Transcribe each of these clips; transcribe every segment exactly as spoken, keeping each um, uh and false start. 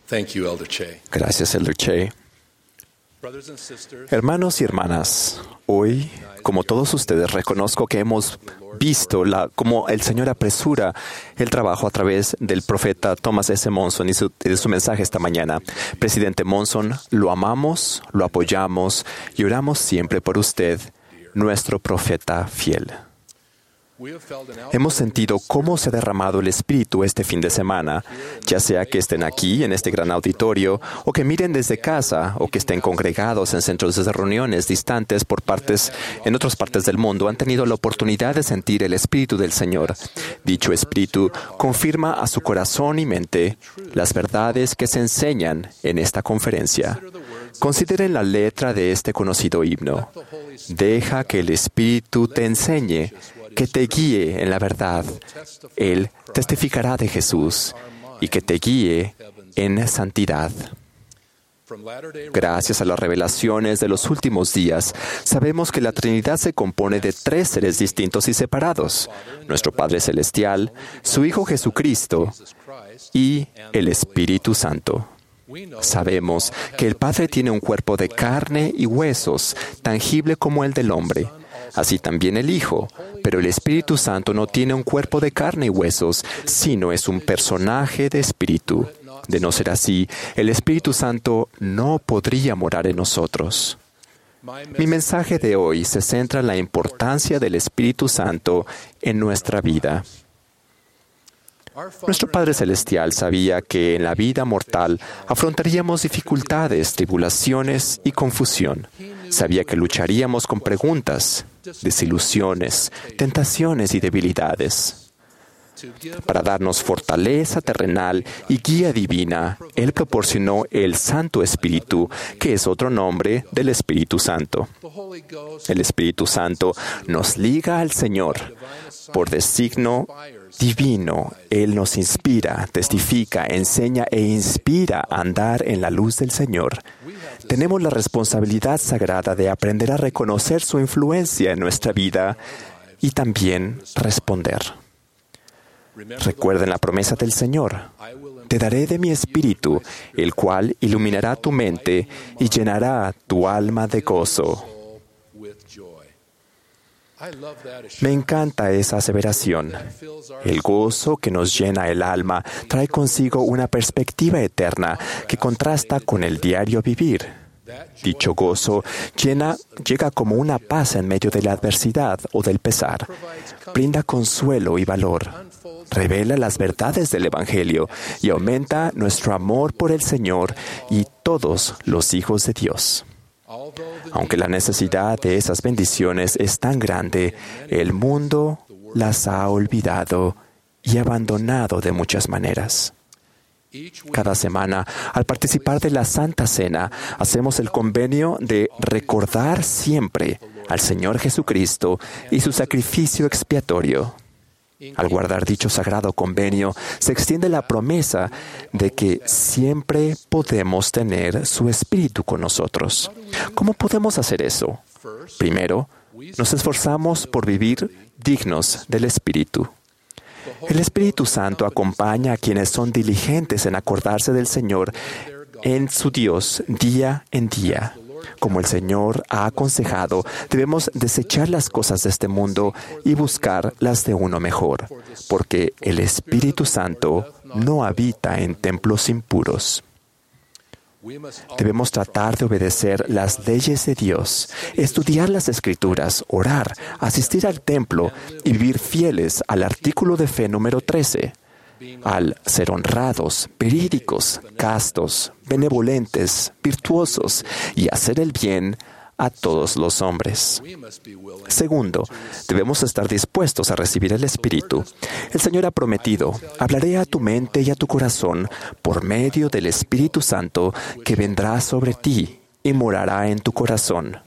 Thank you, Elder Che. Gracias, Elder Che. Hermanos y hermanas, hoy, como todos ustedes, reconozco que hemos visto la, cómo el Señor apresura el trabajo a través del profeta Thomas S. Monson y su, de su mensaje esta mañana. Presidente Monson, lo amamos, lo apoyamos y oramos siempre por usted, nuestro profeta fiel. Hemos sentido cómo se ha derramado el Espíritu este fin de semana, ya sea que estén aquí, en este gran auditorio, o que miren desde casa, o que estén congregados en centros de reuniones distantes por partes, en otras partes del mundo, han tenido la oportunidad de sentir el Espíritu del Señor. Dicho Espíritu confirma a su corazón y mente las verdades que se enseñan en esta conferencia. Consideren la letra de este conocido himno. Deja que el Espíritu te enseñe, que te guíe en la verdad. Él testificará de Jesús y que te guíe en santidad. Gracias a las revelaciones de los últimos días, sabemos que la Trinidad se compone de tres seres distintos y separados: nuestro Padre Celestial, su Hijo Jesucristo y el Espíritu Santo. Sabemos que el Padre tiene un cuerpo de carne y huesos, tangible como el del hombre. Así también el Hijo, pero el Espíritu Santo no tiene un cuerpo de carne y huesos, sino es un personaje de espíritu. De no ser así, el Espíritu Santo no podría morar en nosotros. Mi mensaje de hoy se centra en la importancia del Espíritu Santo en nuestra vida. Nuestro Padre Celestial sabía que en la vida mortal afrontaríamos dificultades, tribulaciones y confusión. Sabía que lucharíamos con preguntas, desilusiones, tentaciones y debilidades. Para darnos fortaleza terrenal y guía divina, Él proporcionó el Santo Espíritu, que es otro nombre del Espíritu Santo. El Espíritu Santo nos liga al Señor. Por designio divino, Él nos inspira, testifica, enseña e inspira a andar en la luz del Señor. Tenemos la responsabilidad sagrada de aprender a reconocer su influencia en nuestra vida y también responder. Recuerden la promesa del Señor. Te daré de mi espíritu, el cual iluminará tu mente y llenará tu alma de gozo. Me encanta esa aseveración. El gozo que nos llena el alma trae consigo una perspectiva eterna que contrasta con el diario vivir. Dicho gozo llena, llega como una paz en medio de la adversidad o del pesar. Brinda consuelo y valor. Revela las verdades del Evangelio y aumenta nuestro amor por el Señor y todos los hijos de Dios. Aunque la necesidad de esas bendiciones es tan grande, el mundo las ha olvidado y abandonado de muchas maneras. Cada semana, al participar de la Santa Cena, hacemos el convenio de recordar siempre al Señor Jesucristo y su sacrificio expiatorio. Al guardar dicho sagrado convenio, se extiende la promesa de que siempre podemos tener su Espíritu con nosotros. ¿Cómo podemos hacer eso? Primero, nos esforzamos por vivir dignos del Espíritu. El Espíritu Santo acompaña a quienes son diligentes en acordarse del Señor en su Dios día en día. Como el Señor ha aconsejado, debemos desechar las cosas de este mundo y buscar las de uno mejor, porque el Espíritu Santo no habita en templos impuros. Debemos tratar de obedecer las leyes de Dios, estudiar las Escrituras, orar, asistir al templo y vivir fieles al artículo de fe número trece. Al ser honrados, verídicos, castos, benevolentes, virtuosos y hacer el bien a todos los hombres. Segundo, debemos estar dispuestos a recibir el Espíritu. El Señor ha prometido: hablaré a tu mente y a tu corazón por medio del Espíritu Santo que vendrá sobre ti y morará en tu corazón.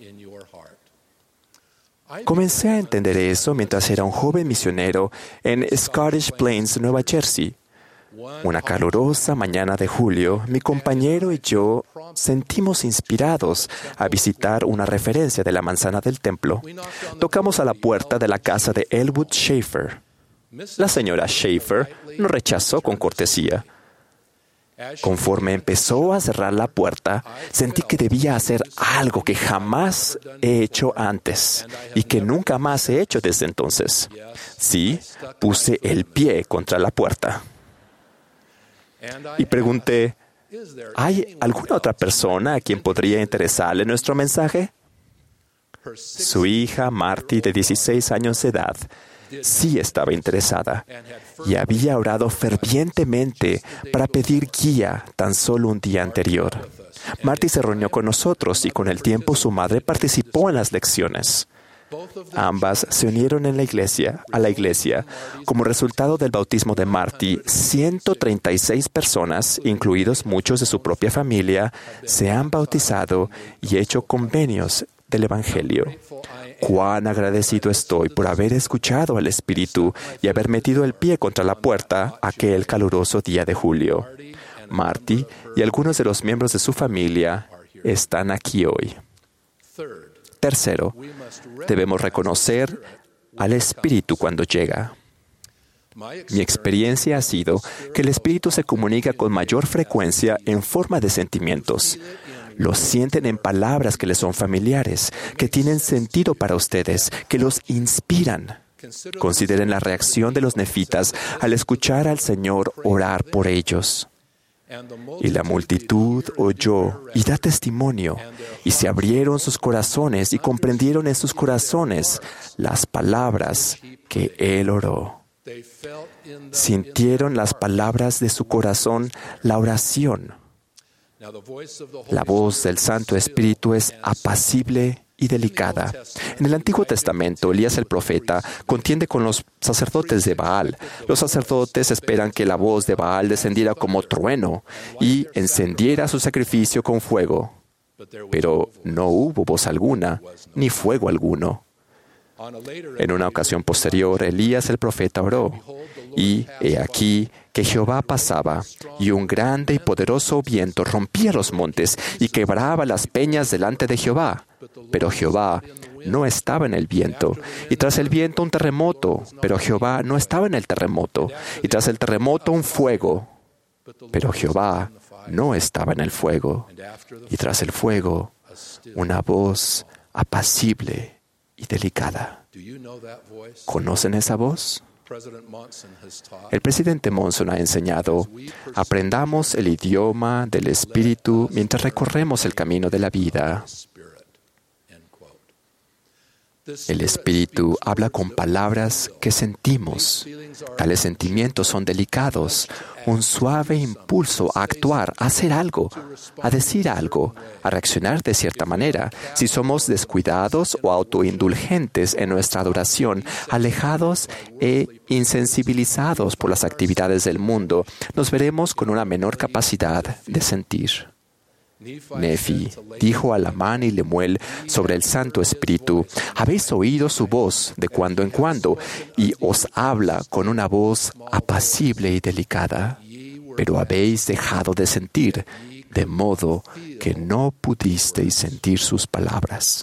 Comencé a entender eso mientras era un joven misionero en Scottish Plains, Nueva Jersey. Una calurosa mañana de julio, mi compañero y yo sentimos inspirados a visitar una referencia de la manzana del templo. Tocamos a la puerta de la casa de Elwood Schaefer. La señora Schaefer nos rechazó con cortesía. Conforme empezó a cerrar la puerta, sentí que debía hacer algo que jamás he hecho antes y que nunca más he hecho desde entonces. Sí, puse el pie contra la puerta. Y pregunté, ¿hay alguna otra persona a quien podría interesarle nuestro mensaje? Su hija, Marty, de dieciséis años de edad, sí estaba interesada y había orado fervientemente para pedir guía tan solo un día anterior. Marty se reunió con nosotros y con el tiempo su madre participó en las lecciones. Ambas se unieron en la iglesia, a la iglesia. Como resultado del bautismo de Marty, ciento treinta y seis personas, incluidos muchos de su propia familia, se han bautizado y hecho convenios del Evangelio. Cuán agradecido estoy por haber escuchado al Espíritu y haber metido el pie contra la puerta aquel caluroso día de julio. Marty y algunos de los miembros de su familia están aquí hoy. Tercero, debemos reconocer al Espíritu cuando llega. Mi experiencia ha sido que el Espíritu se comunica con mayor frecuencia en forma de sentimientos. Los sienten en palabras que les son familiares, que tienen sentido para ustedes, que los inspiran. Consideren la reacción de los nefitas al escuchar al Señor orar por ellos. Y la multitud oyó y da testimonio, y se abrieron sus corazones y comprendieron en sus corazones las palabras que Él oró. Sintieron las palabras de su corazón, la oración. La voz del Santo Espíritu es apacible y delicada. En el Antiguo Testamento, Elías el profeta contiende con los sacerdotes de Baal. Los sacerdotes esperan que la voz de Baal descendiera como trueno y encendiera su sacrificio con fuego. Pero no hubo voz alguna, ni fuego alguno. En una ocasión posterior, Elías el profeta oró, y he aquí que Jehová pasaba, y un grande y poderoso viento rompía los montes y quebraba las peñas delante de Jehová. Pero Jehová no estaba en el viento, y tras el viento un terremoto, pero Jehová no estaba en el terremoto, y tras el terremoto un fuego, pero Jehová no estaba en el fuego, y tras el fuego una voz apacible y delicada. ¿Conocen esa voz? El presidente Monson ha enseñado, aprendamos el idioma del Espíritu mientras recorremos el camino de la vida. El Espíritu habla con palabras que sentimos. Tales sentimientos son delicados, un suave impulso a actuar, a hacer algo, a decir algo, a reaccionar de cierta manera. Si somos descuidados o autoindulgentes en nuestra adoración, alejados e insensibilizados por las actividades del mundo, nos veremos con una menor capacidad de sentir. Nefi dijo a Lamán y Lemuel sobre el Santo Espíritu, habéis oído su voz de cuando en cuando, y os habla con una voz apacible y delicada, pero habéis dejado de sentir, de modo que no pudisteis sentir sus palabras.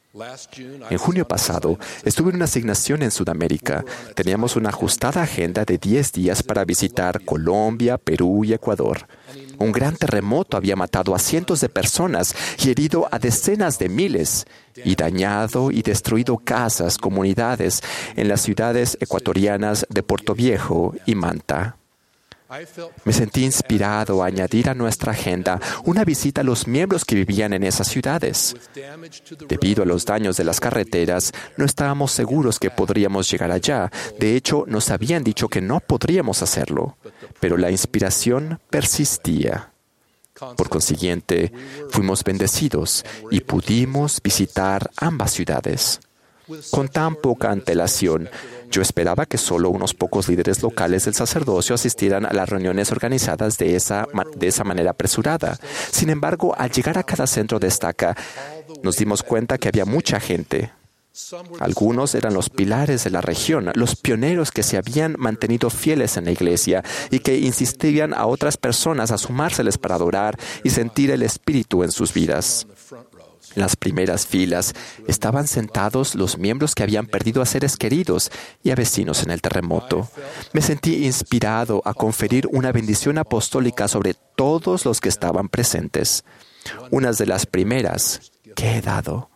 En junio pasado, estuve en una asignación en Sudamérica. Teníamos una ajustada agenda de diez días para visitar Colombia, Perú y Ecuador. Un gran terremoto había matado a cientos de personas y herido a decenas de miles, y dañado y destruido casas, comunidades en las ciudades ecuatorianas de Puerto Viejo y Manta. Me sentí inspirado a añadir a nuestra agenda una visita a los miembros que vivían en esas ciudades. Debido a los daños de las carreteras, no estábamos seguros que podríamos llegar allá. De hecho, nos habían dicho que no podríamos hacerlo, pero la inspiración persistía. Por consiguiente, fuimos bendecidos y pudimos visitar ambas ciudades. Con tan poca antelación, yo esperaba que solo unos pocos líderes locales del sacerdocio asistieran a las reuniones organizadas de esa, de esa manera apresurada. Sin embargo, al llegar a cada centro de estaca, nos dimos cuenta que había mucha gente. Algunos eran los pilares de la región, los pioneros que se habían mantenido fieles en la iglesia y que insistían a otras personas a sumárseles para adorar y sentir el Espíritu en sus vidas. En las primeras filas estaban sentados los miembros que habían perdido a seres queridos y a vecinos en el terremoto. Me sentí inspirado a conferir una bendición apostólica sobre todos los que estaban presentes. Una de las primeras que he dado.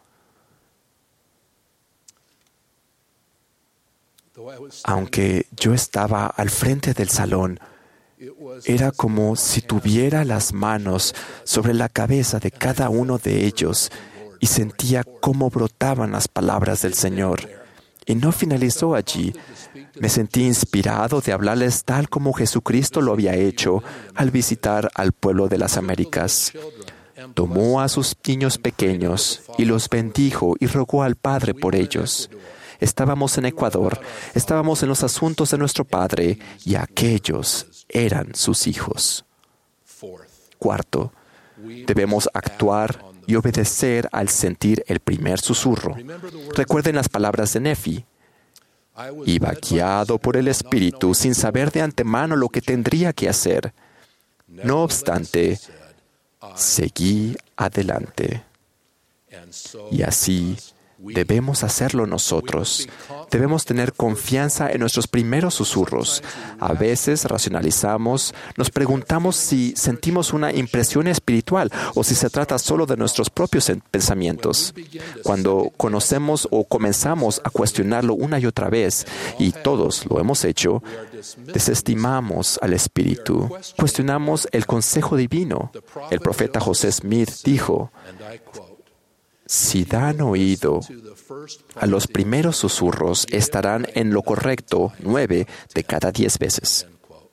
Aunque yo estaba al frente del salón, era como si tuviera las manos sobre la cabeza de cada uno de ellos y sentía cómo brotaban las palabras del Señor. Y no finalizó allí. Me sentí inspirado de hablarles tal como Jesucristo lo había hecho al visitar al pueblo de las Américas. Tomó a sus niños pequeños y los bendijo y rogó al Padre por ellos. Estábamos en Ecuador, estábamos en los asuntos de nuestro Padre y aquellos eran sus hijos. Cuarto, debemos actuar y obedecer al sentir el primer susurro. Recuerden las palabras de Nefi. Iba guiado por el Espíritu sin saber de antemano lo que tendría que hacer. No obstante, seguí adelante. Y así debemos hacerlo nosotros. Debemos tener confianza en nuestros primeros susurros. A veces racionalizamos, nos preguntamos si sentimos una impresión espiritual o si se trata solo de nuestros propios pensamientos. Cuando conocemos o comenzamos a cuestionarlo una y otra vez, y todos lo hemos hecho, desestimamos al Espíritu. Cuestionamos el consejo divino. El profeta José Smith dijo: si dan oído a los primeros susurros, estarán en lo correcto nueve de cada diez veces.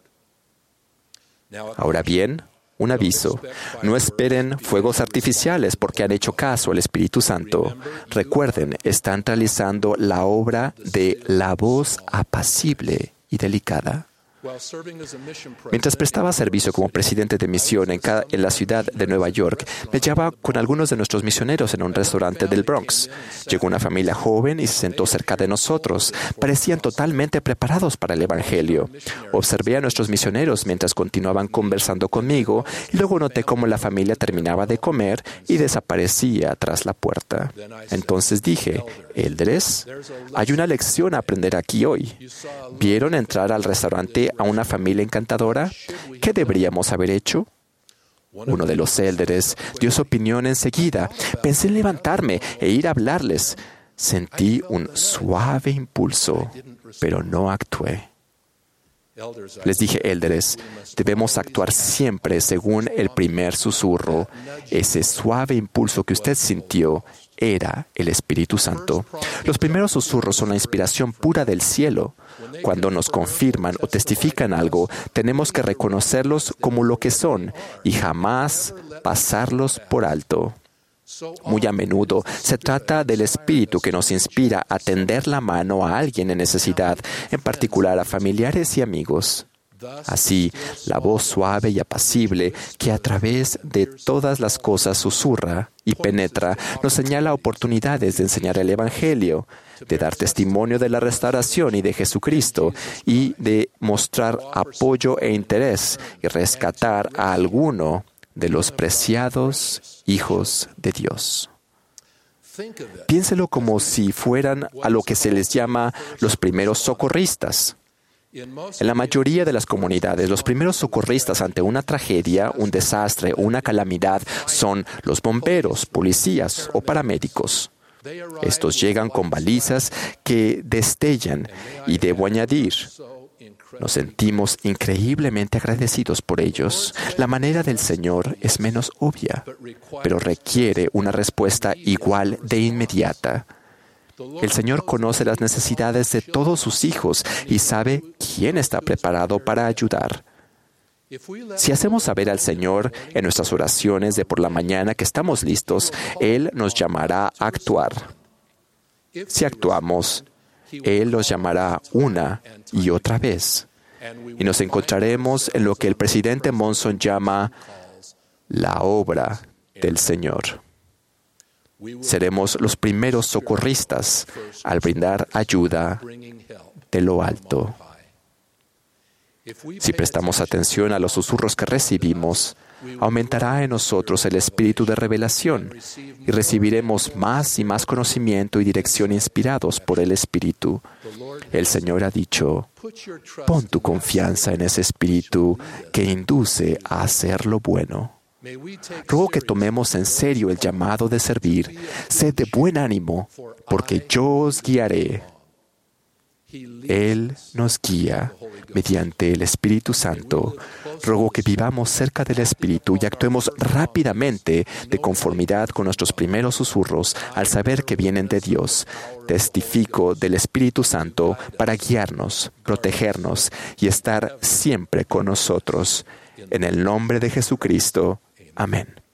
Ahora bien, un aviso. No esperen fuegos artificiales porque han hecho caso al Espíritu Santo. Recuerden, están realizando la obra de la voz apacible y delicada. Mientras prestaba servicio como presidente de misión en, cada, en la ciudad de Nueva York, me hallaba con algunos de nuestros misioneros en un restaurante del Bronx. Llegó una familia joven y se sentó cerca de nosotros. Parecían totalmente preparados para el Evangelio. Observé a nuestros misioneros mientras continuaban conversando conmigo y luego noté cómo la familia terminaba de comer y desaparecía tras la puerta. Entonces dije: «Eldres, hay una lección a aprender aquí hoy. ¿Vieron entrar al restaurante a una familia encantadora? ¿Qué deberíamos haber hecho?» Uno de los élderes dio su opinión enseguida. Pensé en levantarme e ir a hablarles. Sentí un suave impulso, pero no actué. Les dije: élderes, debemos actuar siempre según el primer susurro. Ese suave impulso que usted sintió era el Espíritu Santo. Los primeros susurros son la inspiración pura del cielo. Cuando nos confirman o testifican algo, tenemos que reconocerlos como lo que son y jamás pasarlos por alto. Muy a menudo se trata del Espíritu que nos inspira a tender la mano a alguien en necesidad, en particular a familiares y amigos. Así, la voz suave y apacible que a través de todas las cosas susurra y penetra, nos señala oportunidades de enseñar el Evangelio, de dar testimonio de la restauración y de Jesucristo, y de mostrar apoyo e interés y rescatar a alguno de los preciados hijos de Dios. Piénselo como si fueran a lo que se les llama los primeros socorristas. En la mayoría de las comunidades, los primeros socorristas ante una tragedia, un desastre o una calamidad son los bomberos, policías o paramédicos. Estos llegan con balizas que destellan y, debo añadir, nos sentimos increíblemente agradecidos por ellos. La manera del Señor es menos obvia, pero requiere una respuesta igual de inmediata. El Señor conoce las necesidades de todos sus hijos y sabe quién está preparado para ayudar. Si hacemos saber al Señor en nuestras oraciones de por la mañana que estamos listos, Él nos llamará a actuar. Si actuamos, Él los llamará una y otra vez. Y nos encontraremos en lo que el presidente Monson llama la obra del Señor. Seremos los primeros socorristas al brindar ayuda de lo alto. Si prestamos atención a los susurros que recibimos, aumentará en nosotros el espíritu de revelación y recibiremos más y más conocimiento y dirección inspirados por el Espíritu. El Señor ha dicho, pon tu confianza en ese espíritu que induce a hacer lo bueno. Ruego que tomemos en serio el llamado de servir. Sed de buen ánimo, porque yo os guiaré. Él nos guía mediante el Espíritu Santo. Ruego que vivamos cerca del Espíritu y actuemos rápidamente de conformidad con nuestros primeros susurros al saber que vienen de Dios. Testifico del Espíritu Santo para guiarnos, protegernos y estar siempre con nosotros. En el nombre de Jesucristo. Amén.